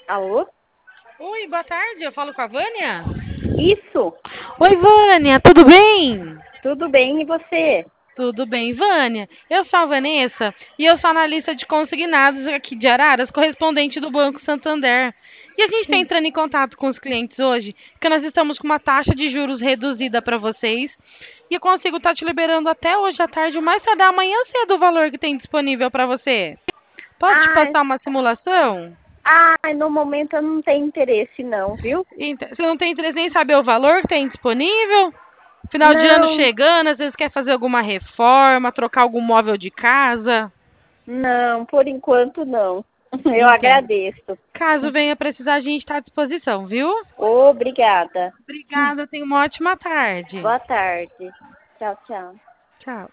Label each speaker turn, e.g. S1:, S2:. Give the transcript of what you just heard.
S1: Alô?
S2: Oi, boa tarde. Eu falo com a Vânia?
S1: Isso?
S2: Oi, Vânia, tudo bem?
S1: Tudo bem e você?
S2: Tudo bem, Vânia. Eu sou a Vanessa e eu sou analista de consignados aqui de Araras, correspondente do Banco Santander. E a gente está
S1: Sim.
S2: entrando em contato com os clientes hoje, porque nós estamos com uma taxa de juros reduzida para vocês. E eu consigo estar te liberando até hoje à tarde, o mais tarde amanhã cedo, o valor que tem disponível para você. Posso te
S1: Ah,
S2: passar uma simulação?
S1: no momento eu não tenho interesse não, viu?
S2: Você não tem interesse nem em saber o valor que tem disponível? Final de ano
S1: Não,
S2: chegando, às vezes quer fazer alguma reforma, trocar algum móvel de casa.
S1: não, por enquanto não. Eu
S2: Entendo.
S1: agradeço.
S2: Caso venha precisar, a gente está à disposição, viu?
S1: Obrigada.
S2: Obrigada, tenha uma ótima tarde.
S1: Boa tarde. Tchau, tchau.
S2: Tchau.